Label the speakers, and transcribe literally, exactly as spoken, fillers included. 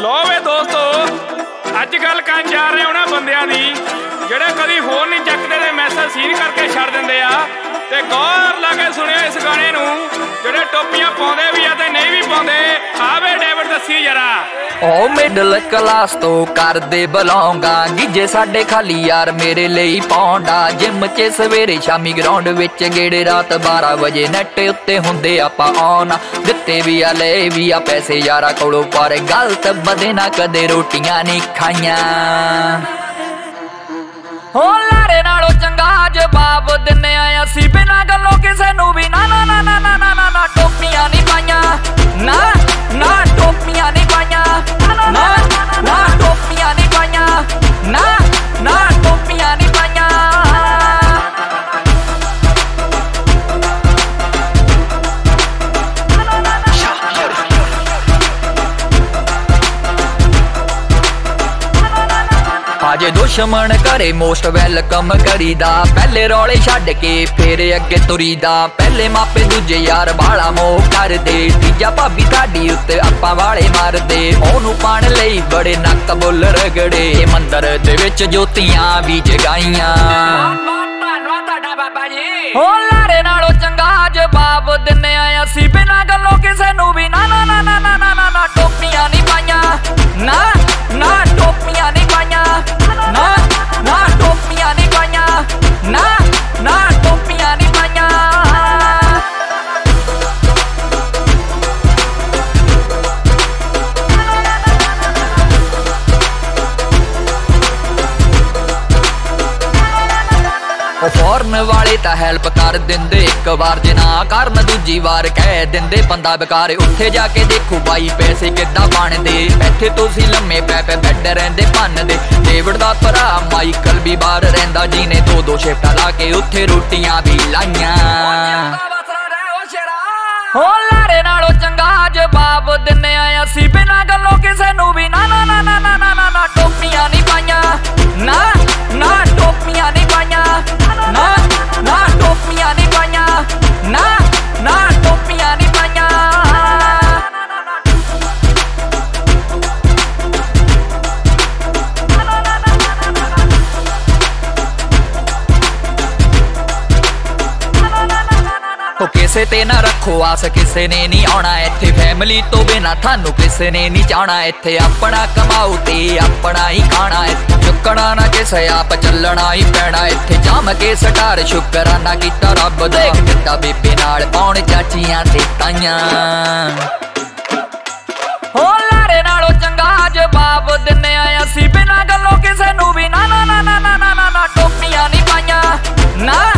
Speaker 1: लो वे दोस्तों अजकल कंन जा रहे उन्हां बंदियां दी ਜਿਹੜੇ कभी फोन नहीं चकते ते मैसेज सीन करके छड़ दिंदे आ ते गौर ला के सुनियो इस गाने नूं ਜਿਹੜੇ टोपियां पाउंदे भी आ ते नहीं भी पाउंदे आवे डेविड दसी जरा
Speaker 2: ओ मिडल क्लास तो करदे बलौंगा गिजे साडे खाली यार मेरे लिए पौंडा जिम च सवेरे शामी ग्राउंड विच गेड़े रात बारह बजे नैट उत्ते हुंदे आपां ऑन दित्ते भी आ ले भी आ पैसे यारा कोलों पर गलत बदे ना कदे रोटियां नहीं खाइयां हो लारे नालों चंगा जवाब दिन्ने आ असीं बिना गल्लों किसे नूं भी ना ना ना ना ना ना ना ना टोपियां नहीं पाइयां ना ना टोपियां नहीं पाइयां ना ना टोपियां नहीं पाइयां ना ना टोपियां नहीं पाइयां आजे दुश्मन करे मोस्ट वेलकम करीदा पहले रौले छड्ड के फिर अगे तुरीदा पहले मापे दूजे यार बाला मोह कर दे तीजा भाभी साडी उत्ते आपां वाले मार दे ओनू पाण लई बड़े नक बुल रगड़े मंदर दे विच जोतियां भी जगाईयां हो लारे नालों चंगा जवाब दिन्ने आ असीं बिना गल्लों किसे नूं भी ना ना ना ना ना ना ना ना टोपियां नहीं पाइयां ना ना टोपियां नहीं पाइयां ना ना टोपियां नहीं पाइयां ना ना टोपियां नहीं पाइयां फॉरन वाले तां हैल्प कर दिंदे एक बार जे ना करन दूजी बार कह दिंदे बंदा बेकार उत्थे जाके देखो बाई पैसे किद्दां बनदे इत्थे तुसीं लम्मे पै पै बैड रहिंदे भनदे डेविड दा भरा माइकल भी बाहर रहिंदा जिने दो दो शिफ्टां ला के उत्थे रोटियां भी लाइयां हो लारे नालों चंगा जवाब दिन्ने आ असीं बिना गल्लों किसे नूं भी ना ना ना ना ना ना ना ना टोपियां नहीं पाइयां ना ना टोपियां नहीं पाइयां ना ना टोपियां नहीं पाइयां ना ना टोपियां नहीं पाइयां किसे ते ना रखो आस किसे ने नहीं आना इत्थे फैमिली तो बिना थानू किसे ने नहीं चाहना इत्थे अपना कमाओ ते अपना ही खाना इत्थे चुकना ना किसे आप चलना ही पैना इत्थे जम के स्टार शुकराना कीता रब दा किता बेबे नाल पौण चाचियां ते ताइयां हो लारे नालों चंगा जवाब दिन्ने आ असीं बिना गल्लों किसे नूं भी ना ना ना ना ना ना ना टोपियां नहीं पाइयां ना